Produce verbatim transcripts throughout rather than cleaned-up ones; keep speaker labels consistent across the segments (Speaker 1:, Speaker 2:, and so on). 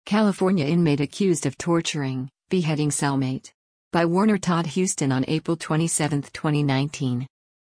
Speaker 1: California inmate accused of torturing, beheading cellmate. By Warner Todd Huston on April twenty-seventh, twenty nineteen.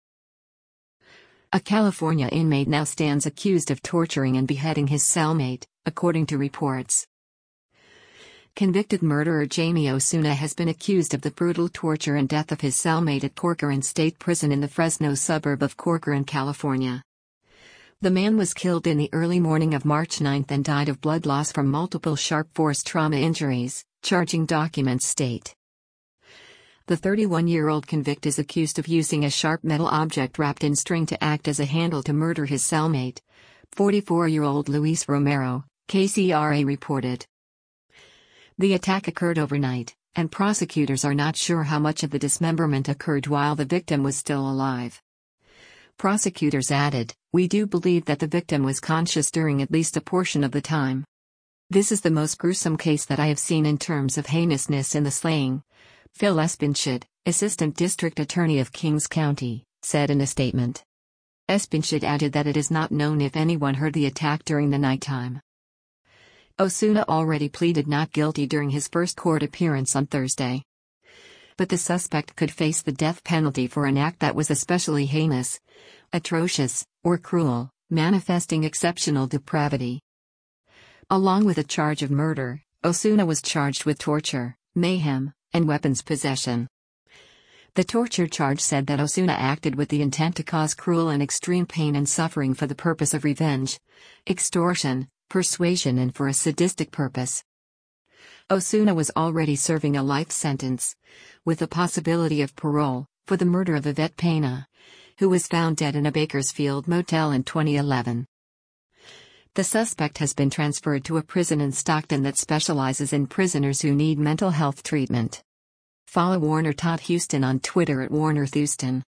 Speaker 1: A California inmate now stands accused of torturing and beheading his cellmate, according to reports. Convicted murderer Jamie Osuna has been accused of the brutal torture and death of his cellmate at Corcoran State Prison in the Fresno suburb of Corcoran, California. The man was killed in the early morning of March ninth and died of blood loss from multiple sharp force trauma injuries, charging documents state. The thirty-one-year-old convict is accused of using a sharp metal object wrapped in string to act as a handle to murder his cellmate, forty-four-year-old Luis Romero, K C R A reported. The attack occurred overnight, and prosecutors are not sure how much of the dismemberment occurred while the victim was still alive. Prosecutors added, "We do believe that the victim was conscious during at least a portion of the time. This is the most gruesome case that I have seen in terms of heinousness in the slaying," Phil Espinshad, Assistant District Attorney of Kings County, said in a statement. Espinshad added that it is not known if anyone heard the attack during the nighttime. Osuna already pleaded not guilty during his first court appearance on Thursday. But the suspect could face the death penalty for an act that was especially heinous, atrocious, or cruel, manifesting exceptional depravity. Along with a charge of murder, Osuna was charged with torture, mayhem, and weapons possession. The torture charge said that Osuna acted with the intent to cause cruel and extreme pain and suffering for the purpose of revenge, extortion, persuasion, and for a sadistic purpose. Osuna was already serving a life sentence, with the possibility of parole, for the murder of Yvette Pena, who was found dead in a Bakersfield motel in twenty eleven. The suspect has been transferred to a prison in Stockton that specializes in prisoners who need mental health treatment. Follow Warner Todd Huston on Twitter at Warner Thuston.